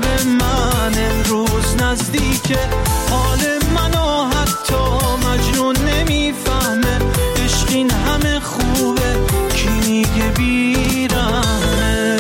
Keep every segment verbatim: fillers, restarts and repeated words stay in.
قلب من امروز نزدیکه، حال منو حتی مجنون نمیفهمه، عشق این همه خوبه کی میگه بیرمه.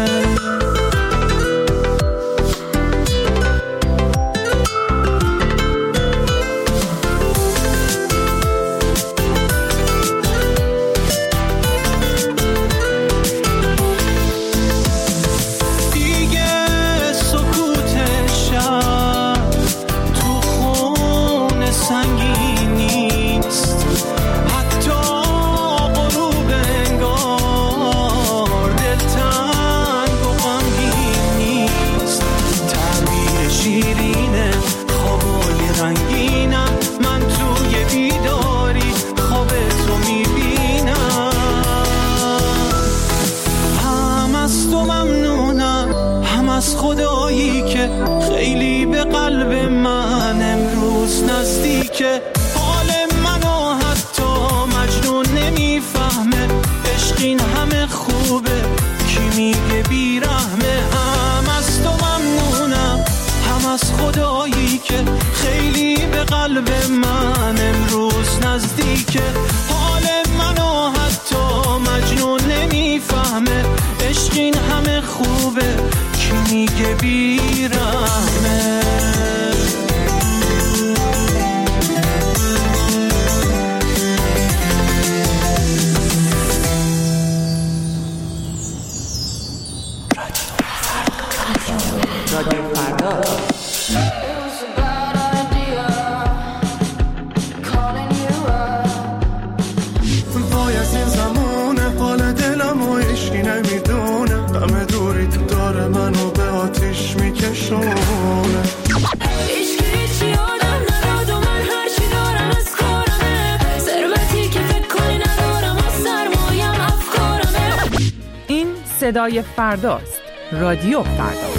از خدایی که خیلی به قلب من امروز نزدیکه، حال منو حتی مجنون نمیفهمه، عشق این همه خوبه کی میگه بیرحمه. هم از تو ممنونم هم از خدایی که خیلی به قلب من امروز نزدیکه، حال منو حتی مجنون نمیفهمه، عشق این همه خوبه کی میگه بیرحمه. رادیو فردا. وای از این زمونه حال دلم و عشقی نمیدونه، همه دوری تو داره منو به آتیش میکشونه. عشقی هیچی آدم نداد و من هرچی دارم از کارمه، ثروتی که فکر کنی ندارم و سرمایم افکارمه. این صدای فرداست. رادیو فردا.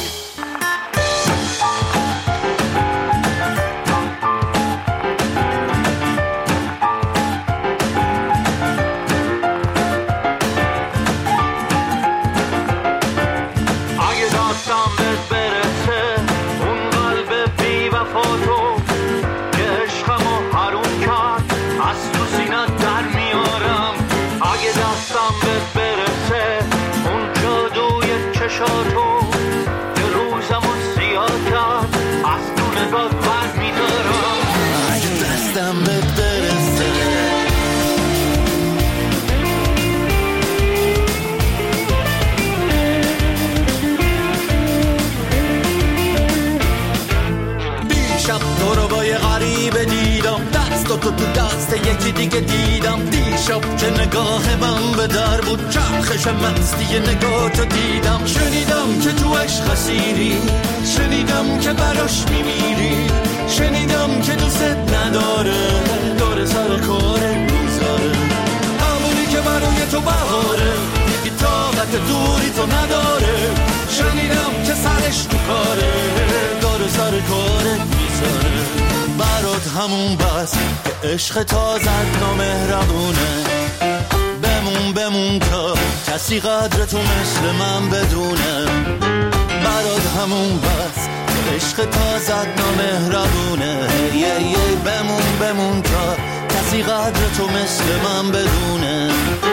تو تو دست یکی دیگه دیدم، دیشب که نگاه من به در بود، چرخش مستی نگاه تو دیدم. شنیدم که تو عشق اسیری، شنیدم که براش میمیری، شنیدم که دوست نداره، داره سر کاره میذاره، همونی که برای تو بهاره، یکی طاقت دوری تو نداره. شنیدم که سرش تو کاره، داره سر کاره میذاره. برات همون بس که عشق تازه نامهربونه، بمون بمون تا کسی قدر تو مثل من بدونه. برات همون بس که عشق تازه نامهربونه، یه یه بمون بمون تا کسی قدر تو مثل من بدونه.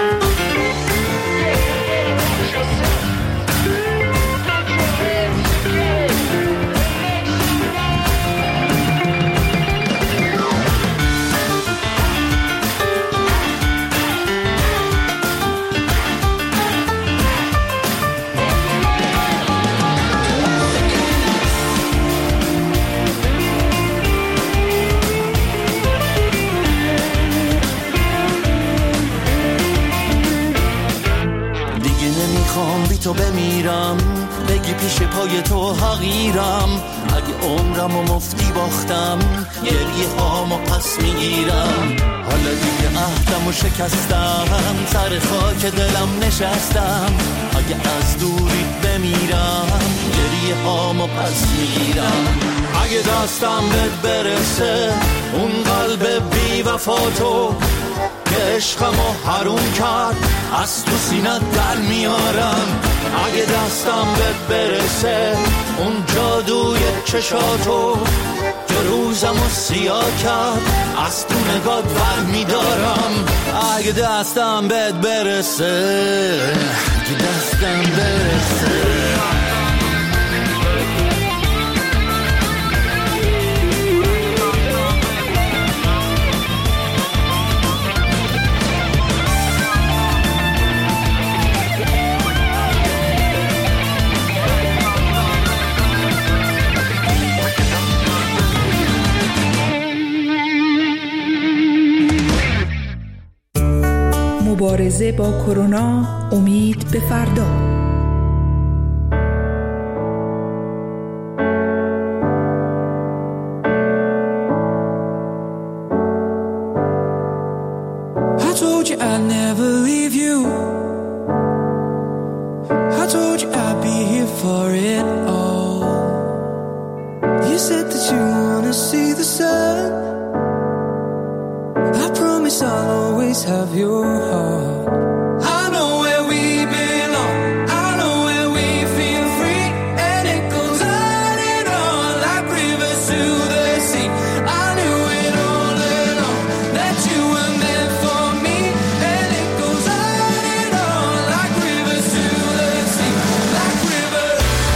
تو بمیرم، بگی پیش پای تو حقیرم، اگه عمرم و مفتی باختم، گریه هامو پس میگیرم. حالا دیگه عهدم و شکستم، سر خاک دلم نشستم، اگه از دوری بمیرم، گریه هامو پس میگیرم. اگه دستم بهت برسه اون قلب بی وفا تو، که عشقمو حروم کرد از تو سینت در میارم. اگه دستم به برسه اون جادوی چشاتو که روزمو سیاه کرد از تو نگات بر میدارم. اگه دستم بهت برسه اگه دستم برسه مبارزه با کرونا، امید به فردا. I told you I'd never leave you. I told you I'd be here for it all. You said that you wanna see the sun. I promise I'll always have your heart. I know where we belong. I know where we feel free. And it goes on and on like rivers to the sea. I knew it all along that you were meant for me. And it goes on and on like rivers to the sea. Like rivers.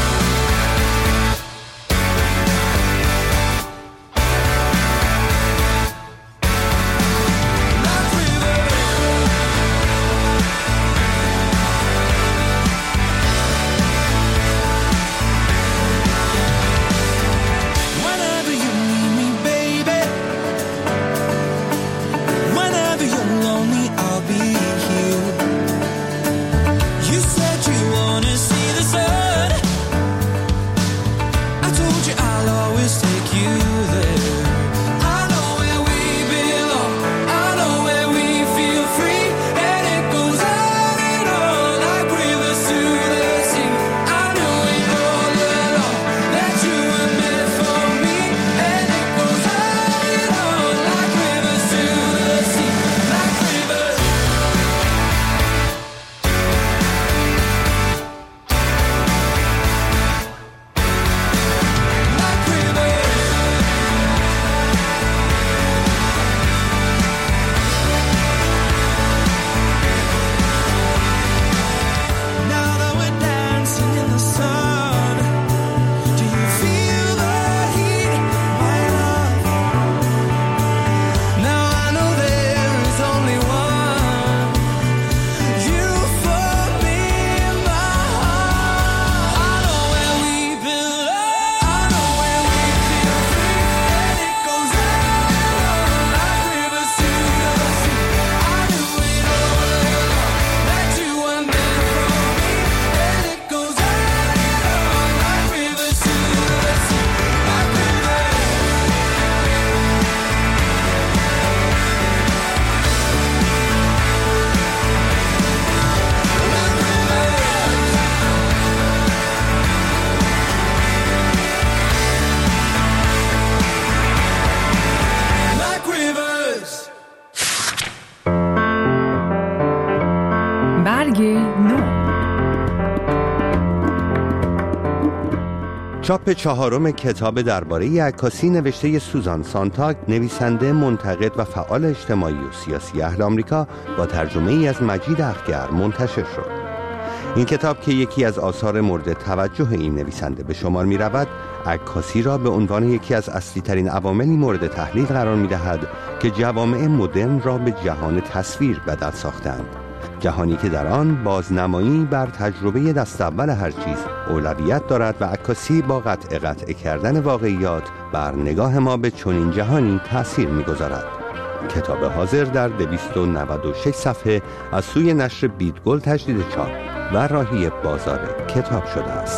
چاپ چهارم کتاب درباره عکاسی نوشته سوزان سانتاگ، نویسنده، منتقد و فعال اجتماعی و سیاسی اهل آمریکا، با ترجمه ای از مجید اخگر منتشر شد. این کتاب که یکی از آثار مورد توجه این نویسنده به شمار می رود، عکاسی را به عنوان یکی از اصلی ترین عواملی مورد تحلیل قرار می دهد که جوامع مدرن را به جهان تصویر بدل ساختند. جهانی که در آن بازنمایی بر تجربه دست اول هر چیز اولویت دارد و عکاسی با قطع قطع کردن واقعیات بر نگاه ما به چنین جهانی تأثیر می‌گذارد. کتاب حاضر در دویست و نود و شش صفحه از سوی نشر بیدگل تجدید چاپ و راهی بازار کتاب شده است.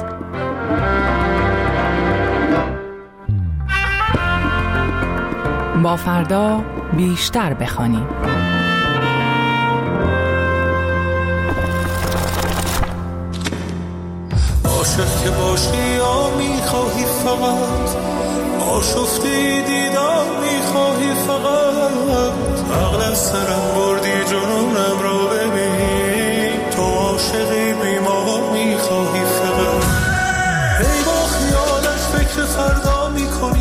با فردا بیشتر بخوانیم. عاشق که باشی یا میخواهی فقط آشفته دیدم میخواهی فقط عقل از سرم بردی جنونم رو ببین، تو عاشقی بیمار میخواهی فقط. ای با خیالش فکر فردا میکنی،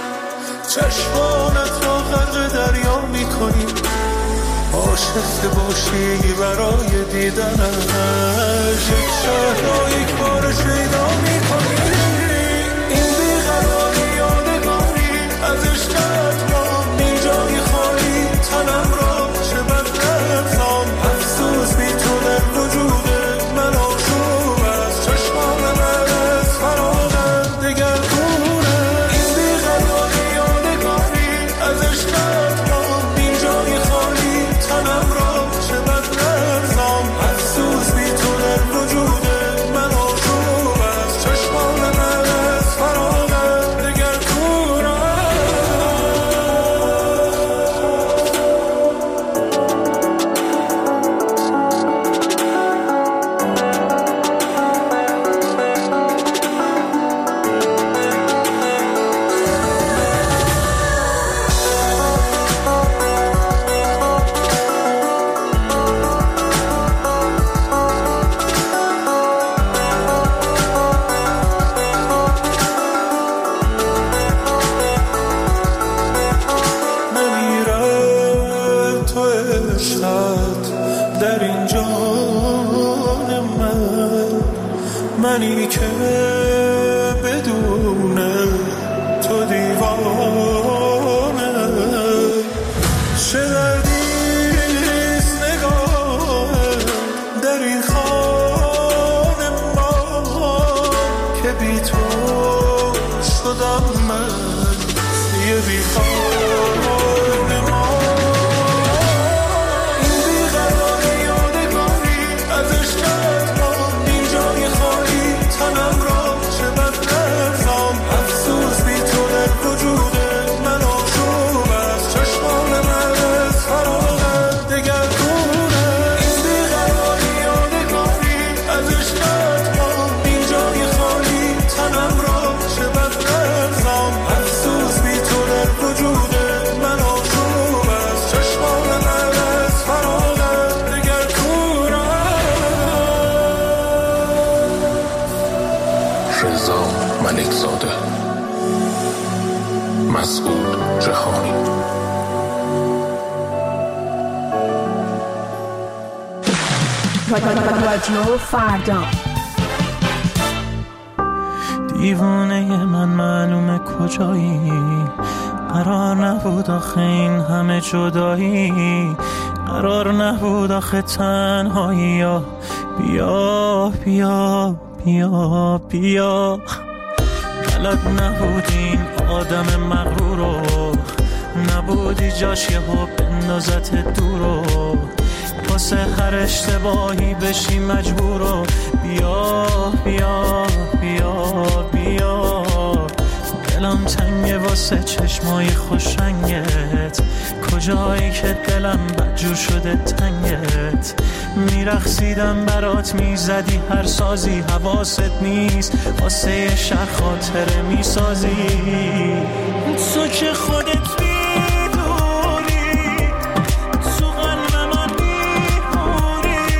چشمانت را غرق دریا میکنی، عاشق باشی برای دیدنش، یک شهر را یک بار شیدا میکنی. این بیقراری یادگاری از عشقت را بی جای خالی، تنم را چه بد نرزام، افسوس بی تو در وجود من آشوب است، چشمان من از فراغت دگر دورم. این بیقراری یادگاری از عشقت را بی جای خالی، تنم را چه بد نرزام، افسوس بی تو در وجود من آشوب است، چشمان من از فراغت دگر دورم. در این جان من، منی که بدون تو دیوانه، چه دردیست نگاه در این خانه ما، که بی تو شدم من یه بی خانه ما. تنم را چه بد نرزام، افسوس بی تو در وجود من آشوب است، چشمان من از فراغت دگر دورم. این بیقراری یادگاری از عشقت را بی جای خالی، تنم را چه بد نرزام، افسوس بی تو در وجود من آشوب است، چشمان من از فراغت دگر دورم. رضا ملک زاده، مسعود جهانی. رادیو فردا. دیوانه من معلومه کجایی، قرار نبود آخه این همه جدایی، قرار نبود آخه تنهایی. بیا بیا بیا بیا، بلد نبود این آدم مغرورو، نبودی جاش یهو بندازت دورو، واسه هر اشتباهی بشی مجبورو. بیا بیا بیا بیا، دلم تنگه واسه چشمای خوشنگت، کجایی که دلم بدجور شده تنگت، میرقصیدم برات میزدی هر سازی، حواست نیست واسه یه شهر خاطره میسازی. تو که خودت میدونی تو قلب من میمونی،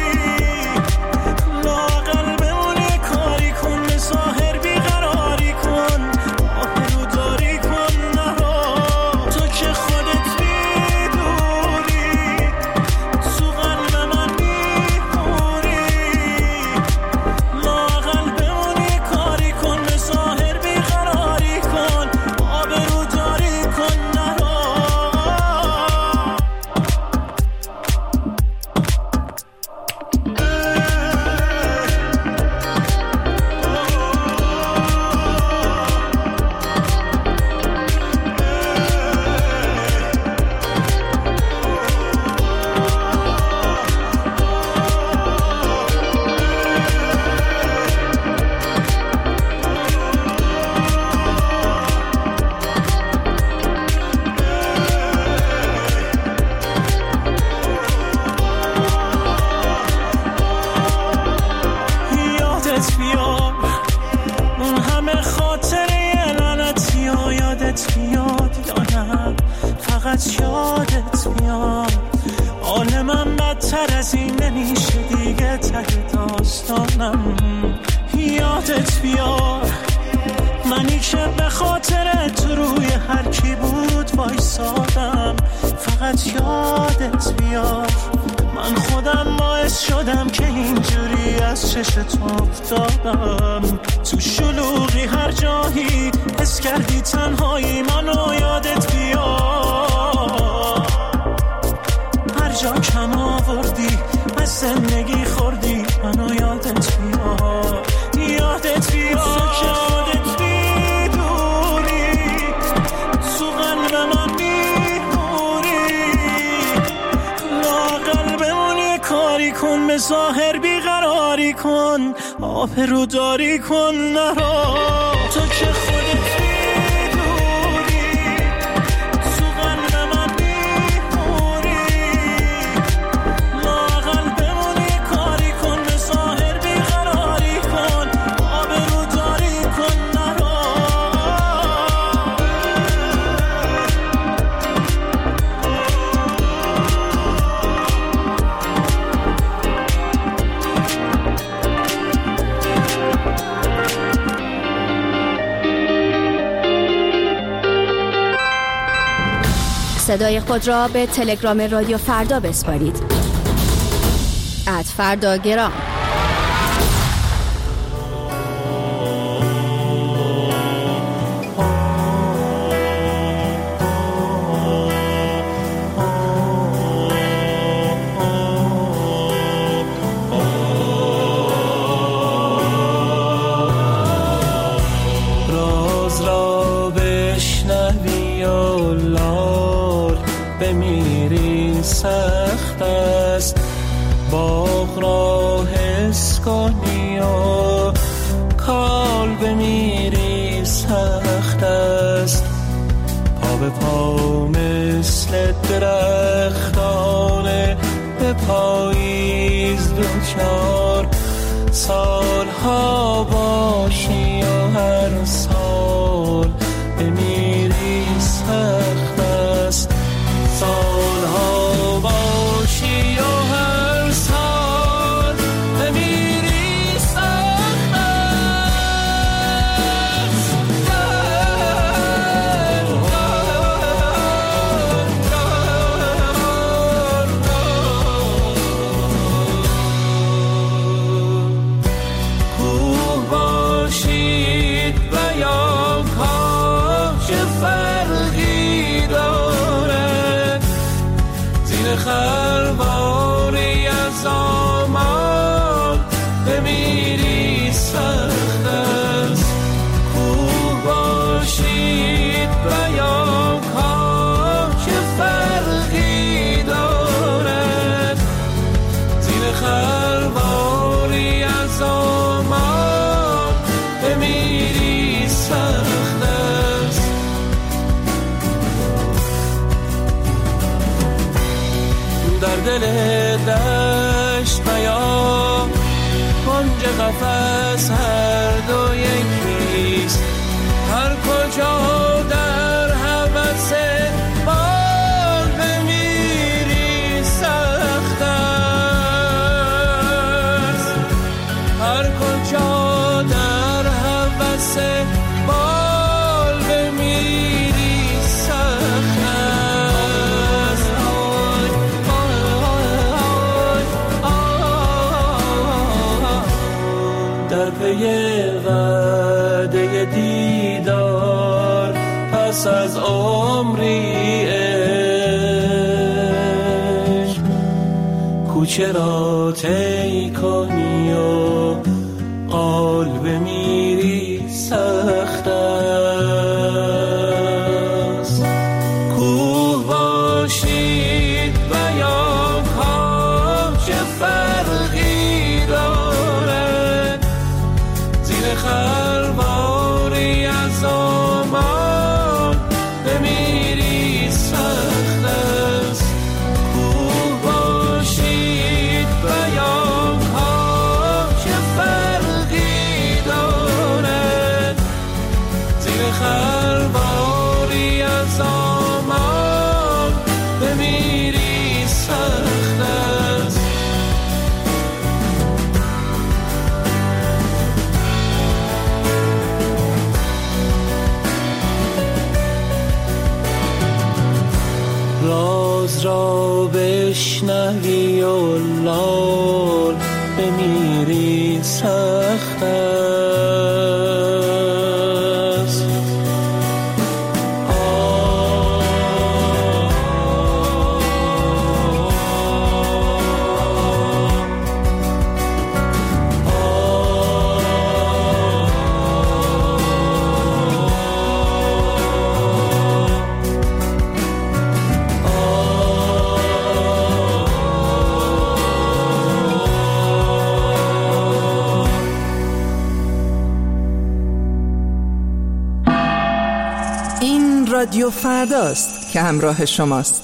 لااقل بمونی کاری کن، به ظاهر بیقراری کن، آبرو داری کن نرو. تو که خودت میدونی تو قلب من میمونی، لااقل بمونی کاری کن، به ظاهر بیقراری کن، آبرو داری کن نرو. یادت بیاد اون همه خاطره لعنتی ها، یادت بیاد یا نه فقط یادت بیاد عالمم بهتر از این نمیشه دیگه ته داستانم. یادت بیار منی که به خاطرت روی هر کی بود وایسادم. فقط یادت بیار من خودم باعث شدم که اینجوری از چشت افتادم. تو شلوغی هر جایی حس کردی تنهایی منو یادت بیار. هر جا کم آوردی از زندگی خوردی منو یادت بیار. یادت بیار که خودت بیدوری تو قلب من بیموری. لااقل بمونی کاری کن به ظاهر بیقراری کن آبرو داری کن نرا. تو که خودت بیدوری تو قلب من بیموری. لااقل بمونی کاری کن به ظاهر بیقراری کن آبرو داری کن نرا. صدای خود را به تلگرام رادیو فردا بسپارید. ات فردا گرام. راز را بشنوی و لال بمیری سخت است. باغ را حس کنی و کال بمیری سخت است. پا به پا مثل درختان به پاییز دوچار. سالها باشی و هر سال بمیری سخت است. سالها باشی و هر سال بمیری سخت است. کوه باشید و یا کاج فرقی دارد. زیر خرواری از آمان بمیری سخت است. کوه باشید و یا کاج فرقی دارد. زیر خرواری از آمان بمیری سخت است. در دل دشت بیا کنج قفس هر دو یکیست. هر کجا در هوس بال بمیری سخت است. هر کجا در هوس بال بمیری سخت است. در پی وعده دیدار پس از عمری عشق. کوچه را طی کنی و قال بمیری سخت است. کوه باشید و یا کاج فرقی دارد. زیر خرواری از آمان بمیری سخت است. کوه باشید و یا کاج فرقی دارد. زیر خرواری آواز را بشنوی و لال بمیری سخت است. رادیو فرداست که همراه شماست.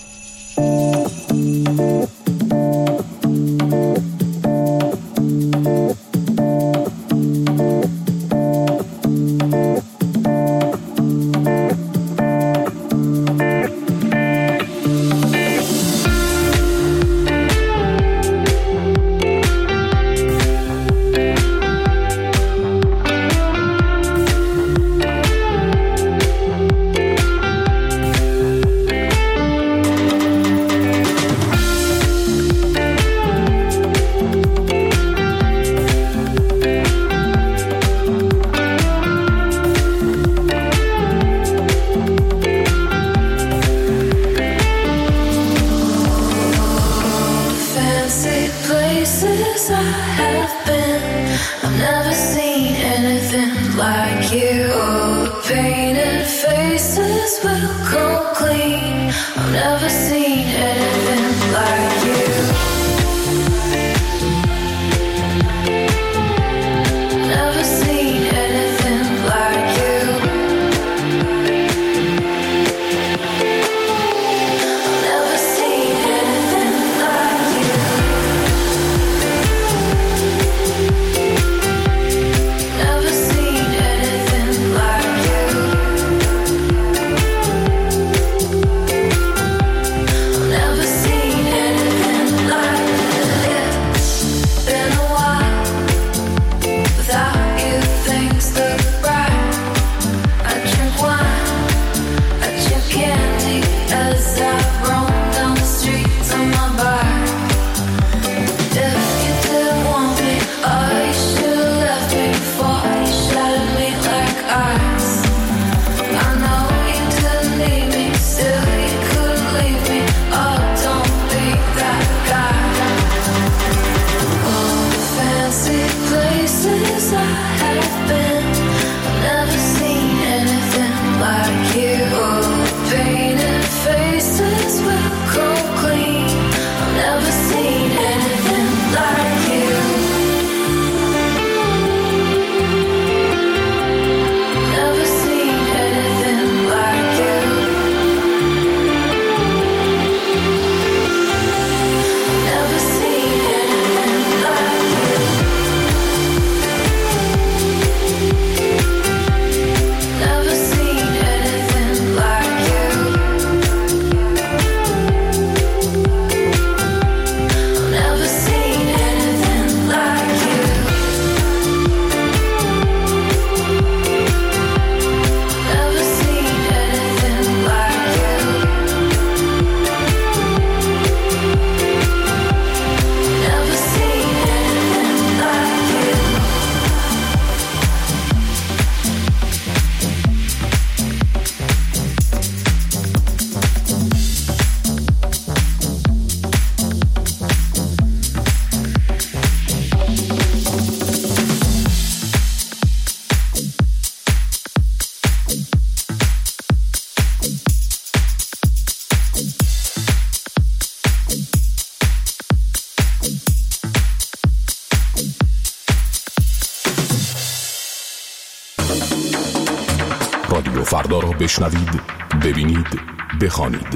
رادیو فردا را بشنوید، ببینید، بخوانید.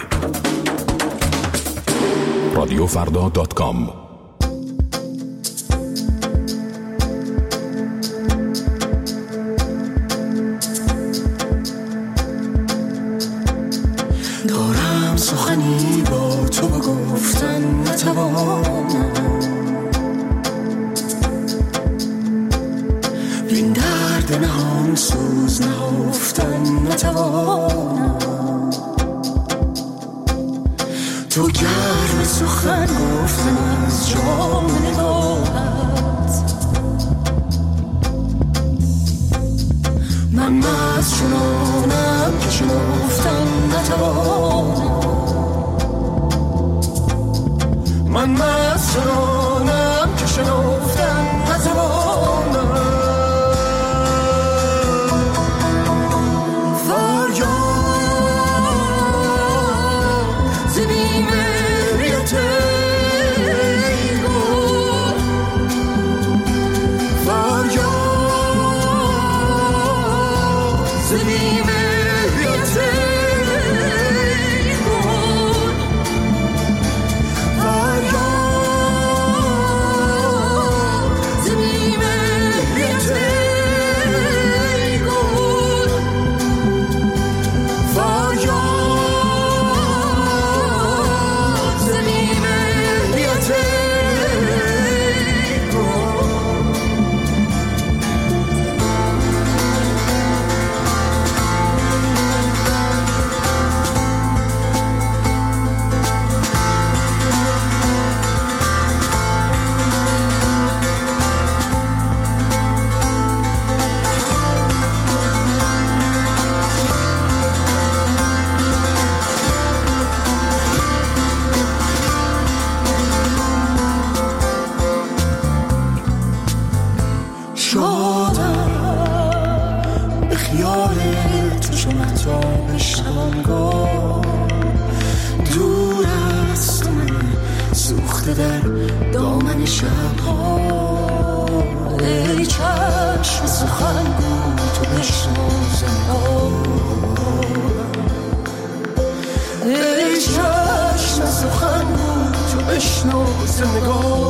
رادیو فردا دات کام. دارم سخنی با تو بگفتن نتوانم، بین درد نهان سوز نهفتن نتوانم. تو گرم سخن گفتن از جام نگاهت، من مست چنانم که شنفتن نتوانم، من مست چنانم که شنفتن نتوانم. ای چشم سخن تو بشنو زندگان